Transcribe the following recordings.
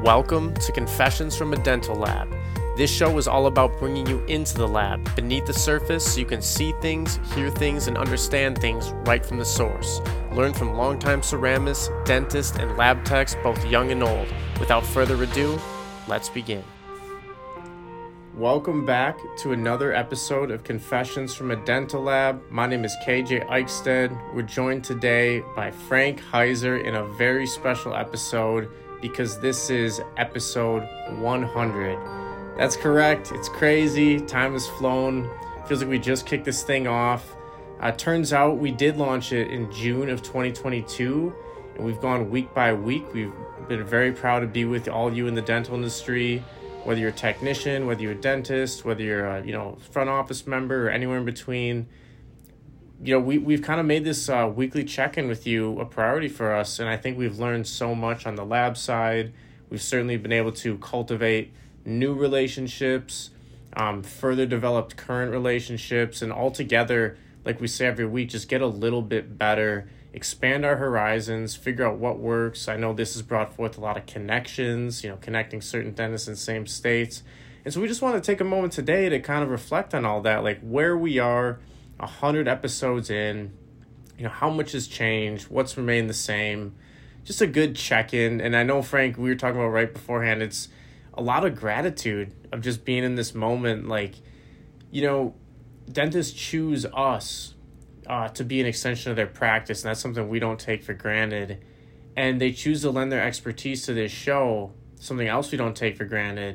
Welcome to Confessions from a Dental Lab. This show is all about bringing you into the lab, beneath the surface, so you can see things, hear things, and understand things right from the source. Learn from longtime ceramists, dentists, and lab techs, both young and old. Without further ado, let's begin. Welcome back to another episode of Confessions from a Dental Lab. My name is KJ Eichstead. We're joined today by Frank Heiser in a very special episode because this is episode 100. That's correct. It's crazy. Time has flown. Feels like we just kicked this thing off. Turns out we did launch it in June of 2022, and we've gone week by week. We've been very proud to be with all you in the dental industry. Whether you're a technician, whether you're a dentist, whether you're a front office member or anywhere in between, we've kind of made this weekly check-in with you a priority for us, and I think we've learned so much on the lab side. We've certainly been able to cultivate new relationships, further developed current relationships, and altogether, like we say every week, just get a little bit better, expand our horizons, figure out what works. I know this has brought forth a lot of connections, connecting certain dentists in the same states. And so we just want to take a moment today to kind of reflect on all that, like where we are 100 episodes in, how much has changed, what's remained the same, just a good check-in. And I know, Frank, we were talking about right beforehand, it's a lot of gratitude of just being in this moment. Like, dentists choose us to be an extension of their practice, and that's something we don't take for granted. And they choose to lend their expertise to this show, something else we don't take for granted.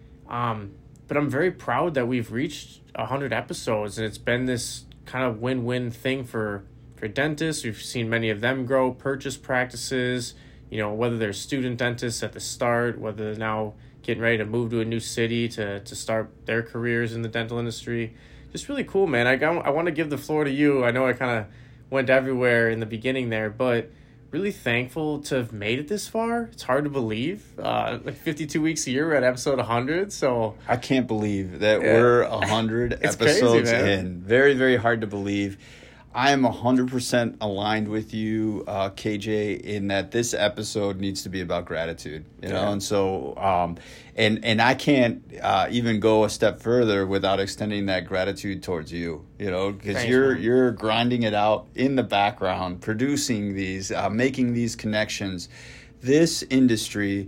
But I'm very proud that we've reached 100 episodes, and it's been this kind of win-win thing for dentists. We've seen many of them grow, purchase practices, whether they're student dentists at the start, whether they're now getting ready to move to a new city to start their careers in the dental industry. Just really cool, man. I want to give the floor to you. I know I kind of went everywhere in the beginning there, but really thankful to have made it this far. It's hard to believe. Like 52 weeks a year, we're at episode 100. So I can't believe that we're 100 episodes crazy, in. Very, very hard to believe. I am 100% aligned with you, KJ, in that this episode needs to be about gratitude, and so, and I can't even go a step further without extending that gratitude towards you, because you're grinding it out in the background, producing these, making these connections. This industry,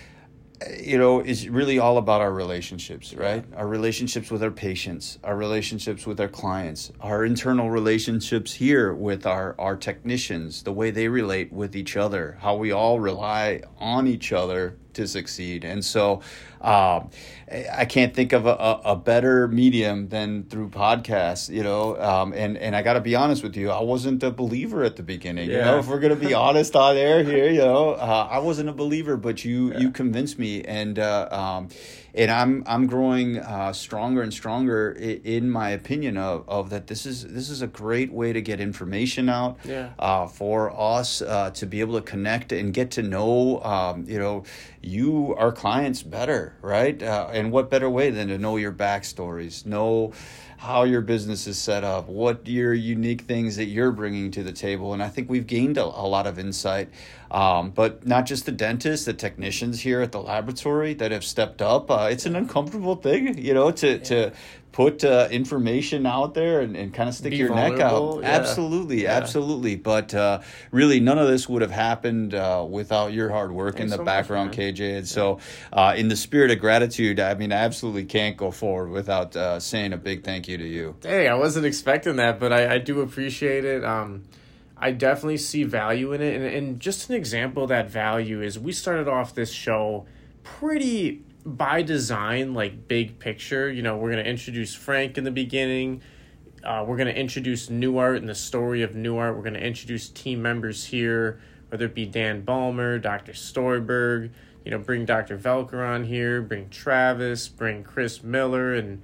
is really all about our relationships, right? Our relationships with our patients, our relationships with our clients, our internal relationships here with our technicians, the way they relate with each other, how we all rely on each other to succeed. And so I can't think of a better medium than through podcasts, and I got to be honest with you, I wasn't a believer at the beginning, if we're going to be honest on air here, I wasn't a believer, but you convinced me, and I'm growing stronger and stronger in my opinion of that. This is a great way to get information out for us to be able to connect and get to know you, our clients, better, right? And what better way than to know your backstories, know how your business is set up, what your unique things that you're bringing to the table. And I think we've gained a lot of insight, but not just the dentists, the technicians here at the laboratory that have stepped up. It's an uncomfortable thing, to put information out there and kind of stick your neck out. Yeah. Absolutely. But really, none of this would have happened without your hard work in the background, KJ. And so in the spirit of gratitude, I absolutely can't go forward without saying a big thank you to you. Dang, I wasn't expecting that, but I do appreciate it. I definitely see value in it. And just an example of that value is we started off this show pretty by design, like big picture. We're going to introduce Frank in the beginning. We're going to introduce Nuart and the story of Nuart. We're going to introduce team members here, whether it be Dan Balmer, Dr. Storyberg, bring Dr. Velker on here, bring Travis, bring Chris Miller, and,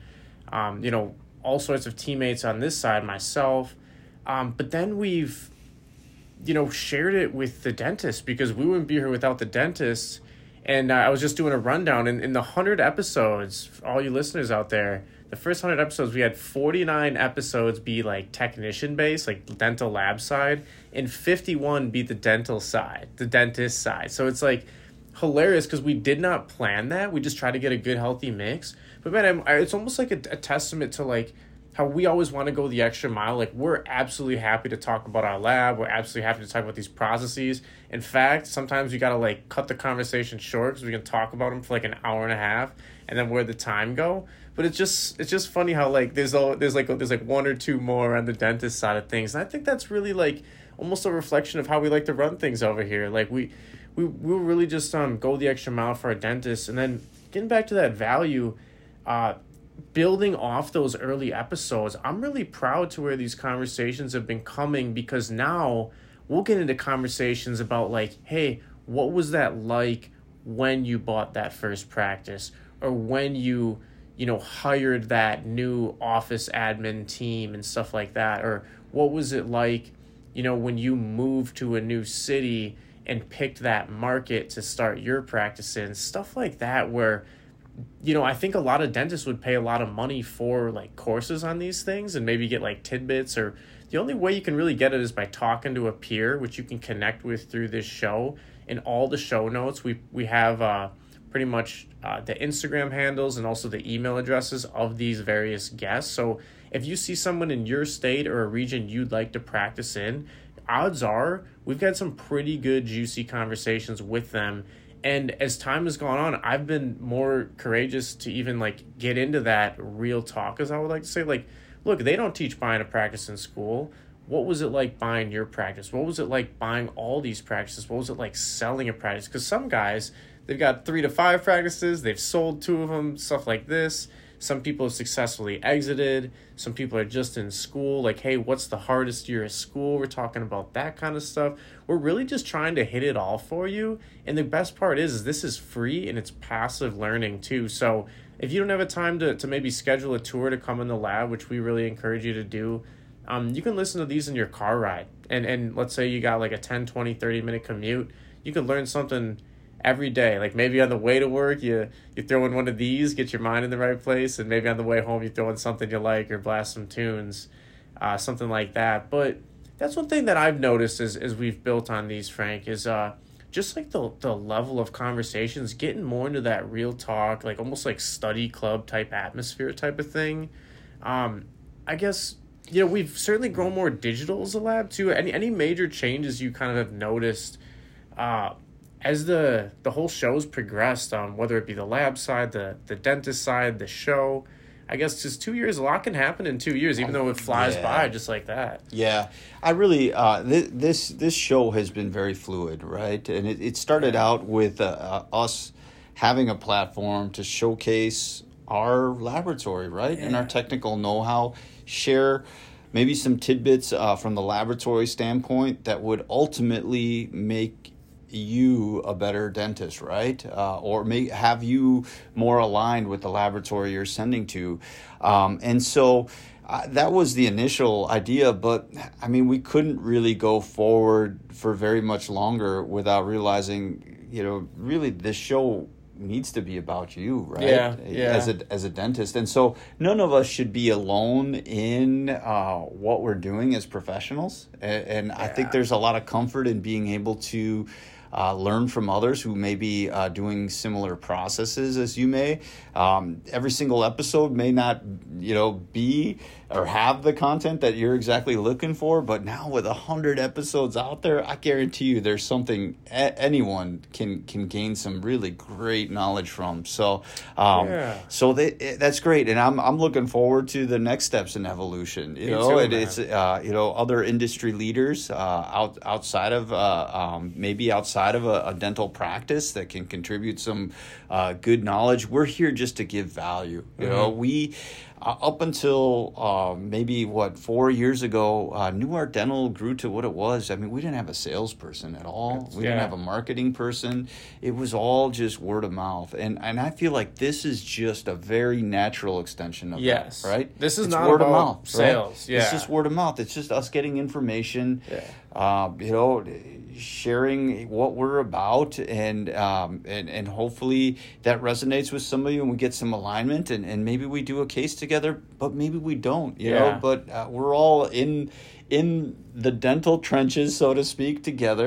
all sorts of teammates on this side, myself. But then we've, shared it with the dentist, because we wouldn't be here without the dentists. And I was just doing a rundown. In the 100 episodes, for all you listeners out there, the first 100 episodes, we had 49 episodes be like technician-based, like dental lab side, and 51 be the dental side, the dentist side. So it's like hilarious because we did not plan that. We just tried to get a good, healthy mix. But man, it's almost like a testament to like how we always want to go the extra mile. Like, we're absolutely happy to talk about our lab. We're absolutely happy to talk about these processes. In fact, sometimes you got to like cut the conversation short because we can talk about them for like an hour and a half and then where'd the time go? But it's just funny how like there's one or two more on the dentist side of things. And I think that's really like almost a reflection of how we like to run things over here. Like we will really just go the extra mile for our dentists. And then getting back to that value, building off those early episodes, I'm really proud to where these conversations have been coming, because now we'll get into conversations about like, hey, what was that like when you bought that first practice, or when you hired that new office admin team and stuff like that, or what was it like, when you moved to a new city and picked that market to start your practice in, stuff like that, where I think a lot of dentists would pay a lot of money for like courses on these things and maybe get like tidbits, or the only way you can really get it is by talking to a peer, which you can connect with through this show. In all the show notes, we have pretty much the Instagram handles and also the email addresses of these various guests. So if you see someone in your state or a region you'd like to practice in, odds are we've got some pretty good juicy conversations with them. And as time has gone on, I've been more courageous to even like get into that real talk, as I would like to say. Like, look, they don't teach buying a practice in school. What was it like buying your practice? What was it like buying all these practices? What was it like selling a practice? Because some guys, they've got 3 to 5 practices. They've sold 2 of them, stuff like this. Some people have successfully exited. Some people are just in school. Like, hey, what's the hardest year of school? We're talking about that kind of stuff. We're really just trying to hit it all for you. And the best part is this is free and it's passive learning too. So if you don't have a time to maybe schedule a tour to come in the lab, which we really encourage you to do, you can listen to these in your car ride. And let's say you got like a 10, 20, 30-minute commute. You can learn something every day. Like maybe on the way to work, you throw in one of these, get your mind in the right place, and maybe on the way home you throw in something you like or blast some tunes, something like that. But that's one thing that I've noticed as we've built on these, Frank, is just like the level of conversations, getting more into that real talk, like almost like study club type atmosphere type of thing. I guess, we've certainly grown more digital as a lab too. Any major changes you kind of have noticed as the whole show's progressed, whether it be the lab side, the dentist side, the show? I guess just 2 years, a lot can happen in 2 years, even though it flies by just like that. Yeah, I really, this show has been very fluid, right? And it started out with us having a platform to showcase our laboratory, right? And our technical know-how, share maybe some tidbits from the laboratory standpoint that would ultimately make you a better dentist, right? Or may have you more aligned with the laboratory you're sending to. And so that was the initial idea, but I mean, we couldn't really go forward for very much longer without realizing, really this show needs to be about you, right? Yeah. As a dentist. And so none of us should be alone in what we're doing as professionals. And I think there's a lot of comfort in being able to learn from others who may be doing similar processes as you may. Every single episode may not, be or have the content that you're exactly looking for, but now with 100 episodes out there, I guarantee you there's something anyone can gain some really great knowledge from. So, that's great, and I'm looking forward to the next steps in evolution. It's other industry leaders outside of maybe outside of a dental practice that can contribute some good knowledge. We're here just to give value. We up until maybe 4 years ago, Newark Dental grew to what it was. I mean, we didn't have a salesperson at all. We didn't have a marketing person. It was all just word of mouth. And I feel like this is just a very natural extension of that, right? This is not word about of mouth, sales. Right? Yeah. It's just word of mouth. It's just us getting information, sharing what we're about, and hopefully that resonates with some of you and we get some alignment, and maybe we do a case together, but maybe we don't, know, but we're all in the dental trenches, so to speak, together.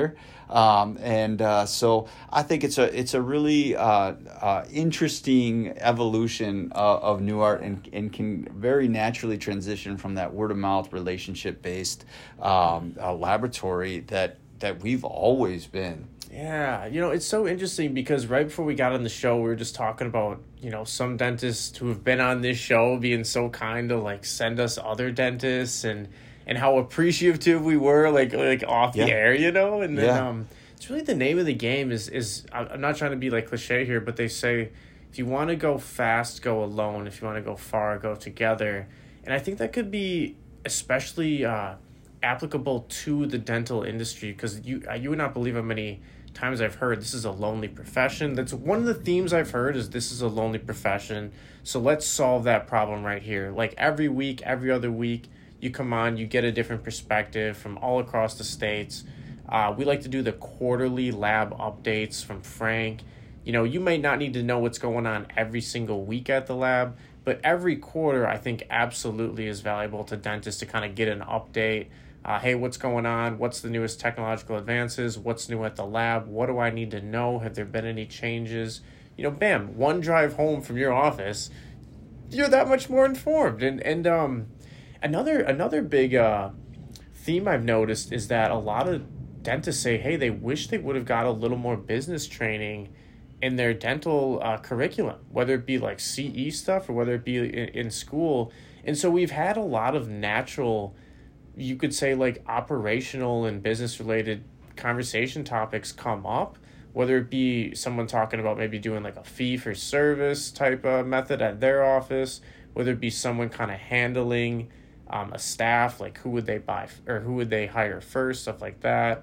So I think it's a really interesting evolution of Nuart, and can very naturally transition from that word of mouth relationship based laboratory that we've always been. Yeah, it's so interesting because right before we got on the show, we were just talking about, some dentists who have been on this show being so kind to like send us other dentists and how appreciative we were like off the air, and then it's really the name of the game is I'm not trying to be like cliche here, but they say if you want to go fast, go alone. If you want to go far, go together. And I think that could be especially applicable to the dental industry, because you would not believe how many times I've heard this is a lonely profession. That's one of the themes I've heard, is this is a lonely profession. So let's solve that problem right here. Like every week, every other week, you come on, you get a different perspective from all across the states. We like to do the quarterly lab updates from Frank. You may not need to know what's going on every single week at the lab, but every quarter I think absolutely is valuable to dentists to kind of get an update. Hey, what's going on? What's the newest technological advances? What's new at the lab? What do I need to know? Have there been any changes? Bam, one drive home from your office, you're that much more informed. And another big theme I've noticed is that a lot of dentists say, hey, they wish they would have got a little more business training in their dental curriculum, whether it be like CE stuff or whether it be in school. And so we've had a lot of natural, you could say like operational and business related conversation topics come up, whether it be someone talking about maybe doing like a fee for service type of method at their office, whether it be someone kind of handling a staff, like who would they buy or who would they hire first, stuff like that.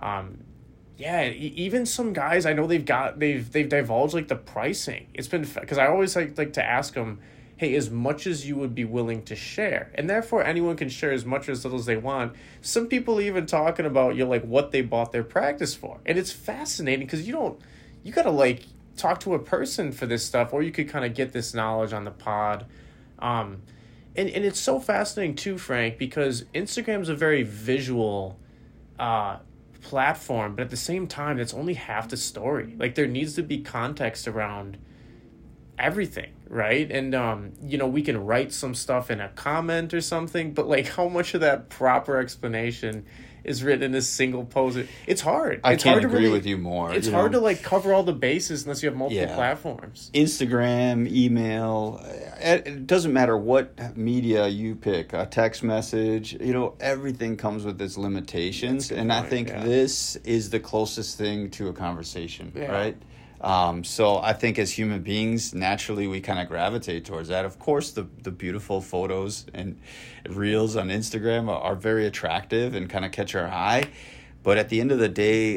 Even some guys I know they've divulged like the pricing. It's been, because I always like to ask them, hey, as much as you would be willing to share, and therefore anyone can share as much or as little as they want. Some people even talking about like what they bought their practice for, and it's fascinating because you gotta like talk to a person for this stuff, or you could kind of get this knowledge on the pod. And it's so fascinating too, Frank, because Instagram's a very visual platform, but at the same time, that's only half the story. Like there needs to be context around everything, right? And we can write some stuff in a comment or something, but like how much of that proper explanation is written in a single post? It's hard. I can't agree with you more. It's hard to like cover all the bases unless you have multiple platforms. Instagram, email, it doesn't matter what media you pick, a text message, everything comes with its limitations. And I think this is the closest thing to a conversation, right? So I think as human beings, naturally we kind of gravitate towards that. Of course, the beautiful photos and reels on Instagram are very attractive and kind of catch our eye. But at the end of the day,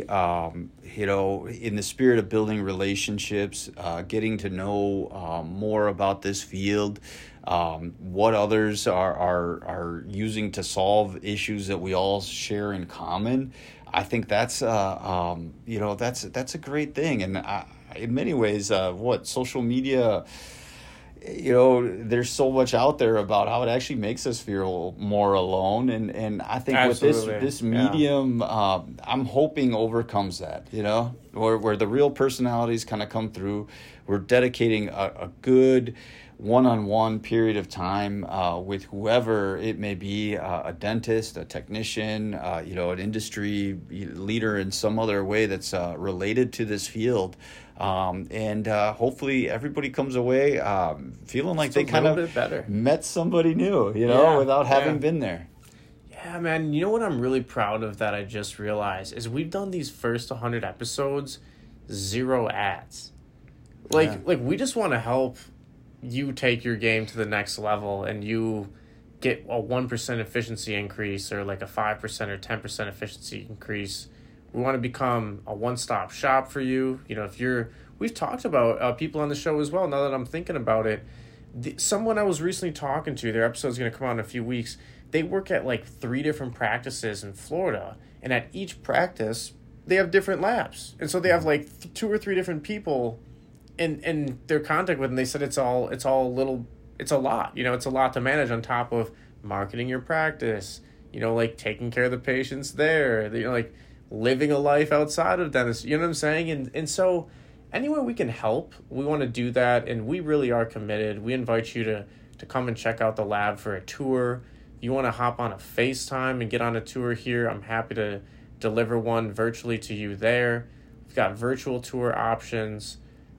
in the spirit of building relationships, getting to know more about this field, what others are using to solve issues that we all share in common, I think that's that's a great thing. And in many ways, social media, there's so much out there about how it actually makes us feel more alone. And I think Absolutely. With this medium, I'm hoping overcomes that, where the real personalities kind of come through. We're dedicating a good one-on-one period of time with whoever it may be, a dentist, a technician, an industry leader in some other way that's related to this field. And hopefully everybody comes away feeling like they kind of met somebody new, without having been there. Yeah, man. You know what I'm really proud of that I just realized is we've done these first 100 episodes, 0 ads. Like we just want to help you take your game to the next level and you get a 1% efficiency increase or like a 5% or 10% efficiency increase. We want to become a one-stop shop for you. We've talked about people on the show as well. Now that I'm thinking about it, someone I was recently talking to, their episode's going to come out in a few weeks. They work at like 3 different practices in Florida, and at each practice they have different labs. And so they have like 2 or 3 different people in their contact with, and they said it's a lot. It's a lot to manage on top of marketing your practice, like taking care of the patients there, living a life outside of dentistry. You know what I'm saying? And so anywhere we can help, we want to do that, and we really are committed. We invite you to come and check out the lab for a tour. If you want to hop on a FaceTime and get on a tour here, I'm happy to deliver one virtually to you there. We've got virtual tour options.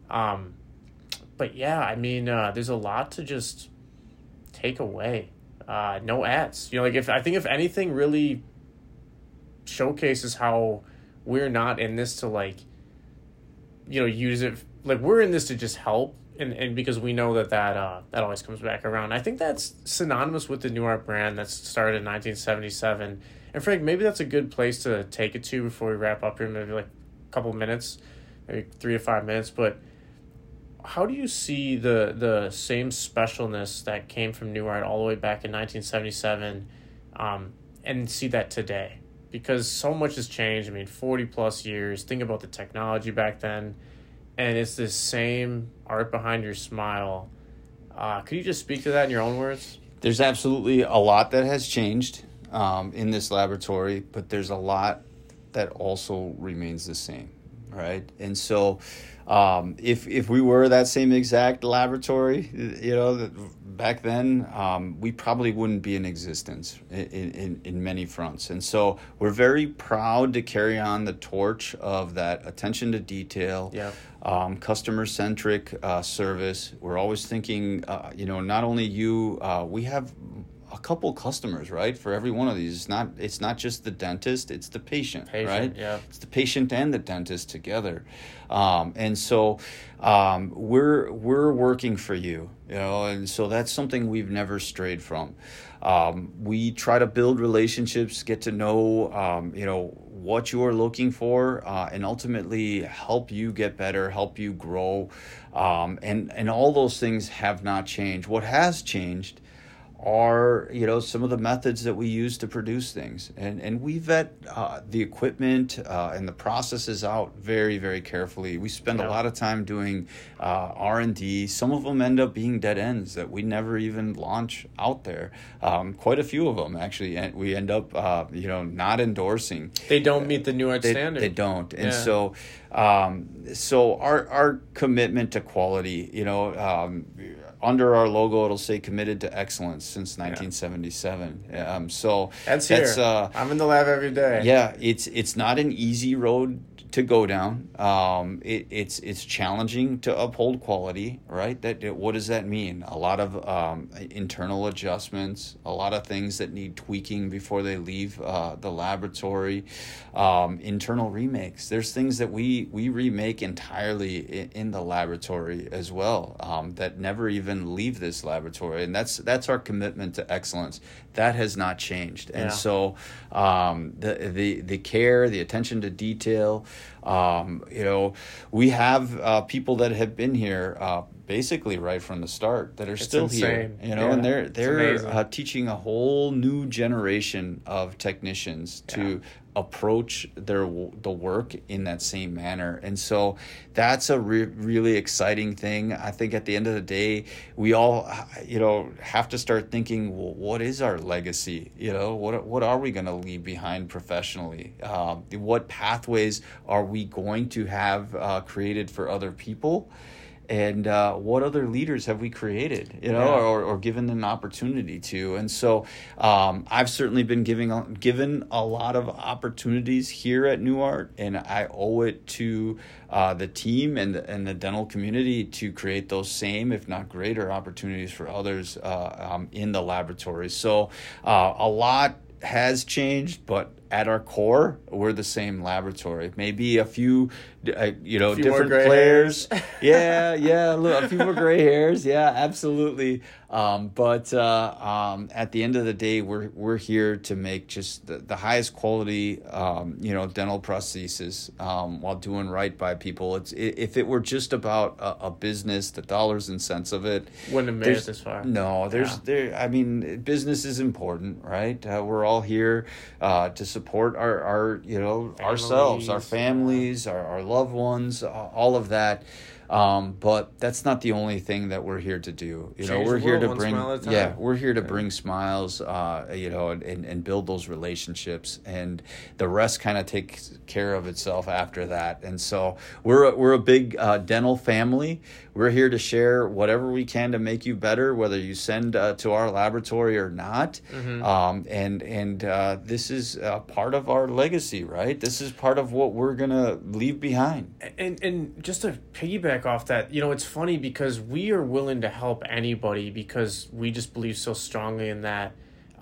But yeah, I mean, there's a lot to just take away. No ads. You know, like, if anything really showcases how we're not in this to, like, you know, use it, like, we're in this to just help, and because we know that always comes back around. I think that's synonymous with the Nuart brand that started in 1977. And Frank, maybe that's a good place to take it to before we wrap up here, maybe like a couple minutes, maybe 3 to 5 minutes. But how do you see the same specialness that came from Nuart all the way back in 1977 and see that today? Because so much has changed. I mean, 40 plus years. Think about the technology back then. And it's the same art behind your smile. Could you just speak to that in your own words? There's absolutely a lot that has changed in this laboratory, but there's a lot that also remains the same, right? And so if we were that same exact laboratory, you know, back then, we probably wouldn't be in existence in many fronts. And so we're very proud to carry on the torch of that attention to detail, customer-centric service. We're always thinking, you know, not only you, we have a couple customers, right? For every one of these, it's not just the dentist, it's the patient, right? Yeah. It's the patient and the dentist together. And so we're working for you, you know, and so that's something we've never strayed from. We try to build relationships, get to know, you know, what you're looking for, and ultimately help you get better, help you grow. And all those things have not changed. What has changed are, you know, some of the methods that we use to produce things. And we vet the equipment and the processes out very, very carefully. We spend a lot of time doing R&D. Some of them end up being dead ends that we never even launch out there. Quite a few of them, actually, and we end up, you know, not endorsing. They don't meet the Nuart standard. They don't. And so our commitment to quality, you know, under our logo, it'll say committed to excellence since 1977. So that's here. I'm in the lab every day. Yeah, it's not an easy road to go down. It's challenging to uphold quality, right? What does that mean? A lot of internal adjustments, a lot of things that need tweaking before they leave the laboratory, internal remakes. There's things that we remake entirely in the laboratory as well, that never even leave this laboratory, and that's our commitment to excellence. That has not changed, and so the care, the attention to detail. You know, we have people that have been here basically right from the start that are still insane. Here. You know, and they're teaching a whole new generation of technicians to approach the work in that same manner. And so that's a really exciting thing. I think at the end of the day, we all, you know, have to start thinking, well, what is our legacy? You know, what are we going to leave behind professionally? What pathways are we going to have created for other people? And what other leaders have we created, you know, or given them an opportunity to? And so I've certainly been given a lot of opportunities here at Nuart, and I owe it to the team and the dental community to create those same, if not greater, opportunities for others in the laboratory. So a lot has changed, but at our core, we're the same laboratory. Maybe a few, different players. Look, a few more gray hairs. Yeah, absolutely. But at the end of the day, we're here to make just the highest quality, dental prosthesis while doing right by people. If it were just about a business, the dollars and cents of it, wouldn't have made it this far. No, business is important, right? We're all here to support our ourselves, our families, our loved ones, all of that. But that's not the only thing that we're here to do. We're here to bring smiles, and build those relationships, and the rest kind of takes care of itself after that. And so we're a big dental family. We're here to share whatever we can to make you better, whether you send to our laboratory or not. And this is part of our legacy, right? This is part of what we're gonna leave behind. And just to piggyback off that, it's funny because we are willing to help anybody because we just believe so strongly in that.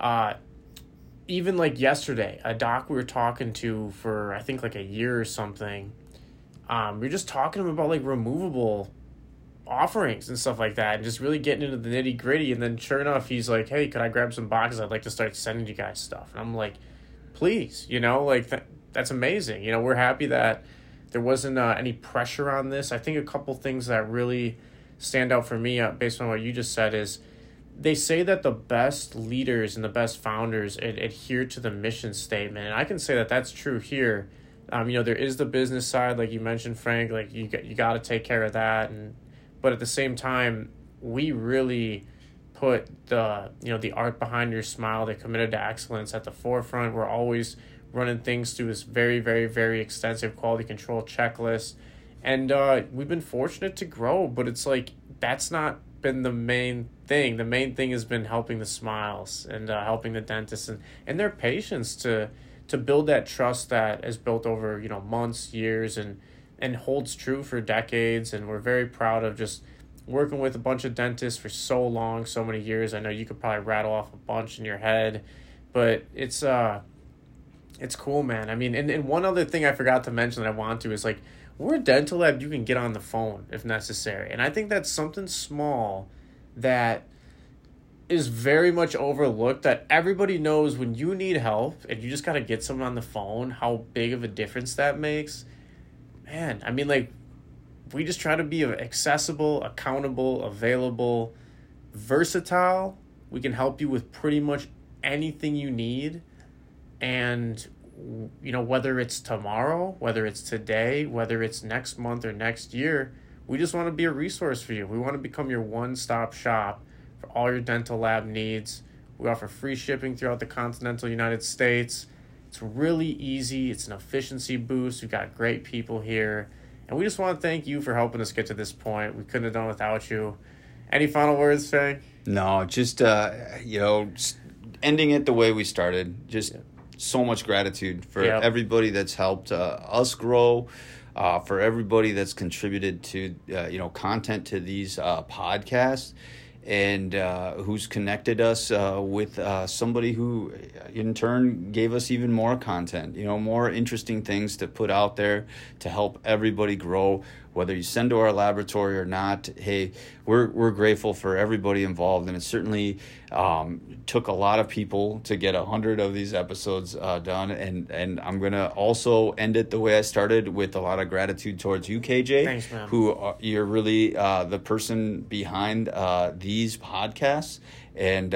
Even like yesterday, a doc we were talking to for I think like a year or something, we were just talking to him about like removable offerings and stuff like that, and just really getting into the nitty gritty. And then sure enough, he's like, "Hey, could I grab some boxes? I'd like to start sending you guys stuff." And I'm like, "Please, that's amazing." We're happy that there wasn't any pressure on this. I think a couple things that really stand out for me based on what you just said is they say that the best leaders and the best founders adhere to the mission statement. And I can say that that's true here. There is the business side, like you mentioned, Frank, like you got to take care of that. But at the same time, we really put the art behind your smile, they're committed to excellence at the forefront. We're always running things through this very, very, very extensive quality control checklist. And we've been fortunate to grow, but it's like that's not been the main thing. The main thing has been helping the smiles and helping the dentists and their patients to build that trust that is built over months, years, and holds true for decades. And we're very proud of just working with a bunch of dentists for so long, so many years. I know you could probably rattle off a bunch in your head, but it's cool, man. I mean, and one other thing I forgot to mention that I want to is like, we're a dental lab you can get on the phone if necessary. And I think that's something small that is very much overlooked, that everybody knows when you need help and you just got to get someone on the phone, how big of a difference that makes. Man, I mean, like, we just try to be accessible, accountable, available, versatile. We can help you with pretty much anything you need. And whether it's tomorrow, whether it's today, whether it's next month or next year, we just want to be a resource for you. We want to become your one-stop shop for all your dental lab needs. We offer free shipping throughout the continental United States. It's really easy. It's an efficiency boost. We've got great people here. And we just want to thank you for helping us get to this point. We couldn't have done without you. Any final words, Frank? No, just, ending it the way we started. Just so much gratitude for everybody that's helped us grow, for everybody that's contributed to, content to these podcasts, and who's connected us with somebody who in turn gave us even more content, more interesting things to put out there to help everybody grow. Whether you send to our laboratory or not, hey, we're grateful for everybody involved, and it certainly took a lot of people to get 100 of these episodes done. And I'm gonna also end it the way I started, with a lot of gratitude towards you, KJ. Thanks, man. You're really the person behind these podcasts. And,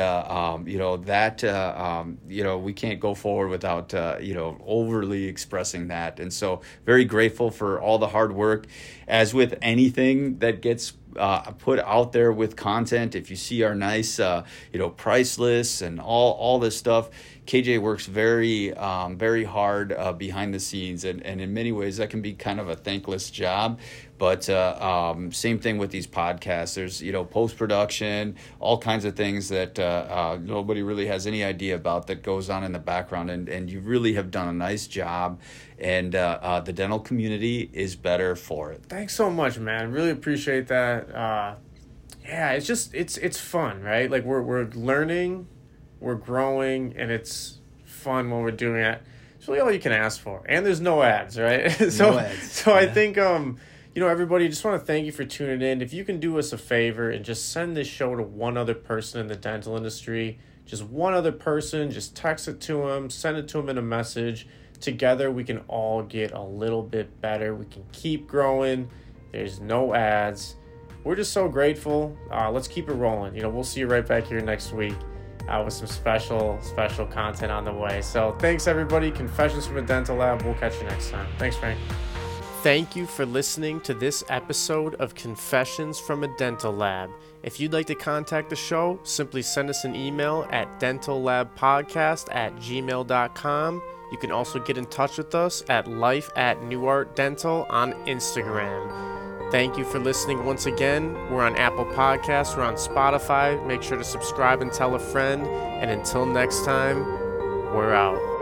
we can't go forward without, overly expressing that. And so very grateful for all the hard work. As with anything that gets put out there with content, if you see our nice, price lists and all this stuff, KJ works very, very hard behind the scenes. And in many ways, that can be kind of a thankless job. But same thing with these podcasts. There's, post-production, all kinds of things that nobody really has any idea about that goes on in the background. And you really have done a nice job. And the dental community is better for it. Thanks so much, man. Really appreciate that. It's just, it's fun, right? Like we're learning, we're growing, and it's fun when we're doing it. It's really all you can ask for. And there's no ads, right? So I think, everybody, just want to thank you for tuning in. If you can do us a favor and just send this show to one other person in the dental industry, just one other person, just text it to them, send it to them in a message. Together, we can all get a little bit better. We can keep growing. There's no ads. We're just so grateful. Let's keep it rolling. We'll see you right back here next week with some special content on the way. So thanks, everybody. Confessions from a Dental Lab. We'll catch you next time. Thanks, Frank. Thank you for listening to this episode of Confessions from a Dental Lab. If you'd like to contact the show, simply send us an email at dentallabpodcast@gmail.com. You can also get in touch with us at life@newartdental on Instagram. Thank you for listening once again. We're on Apple Podcasts, we're on Spotify. Make sure to subscribe and tell a friend. And until next time, we're out.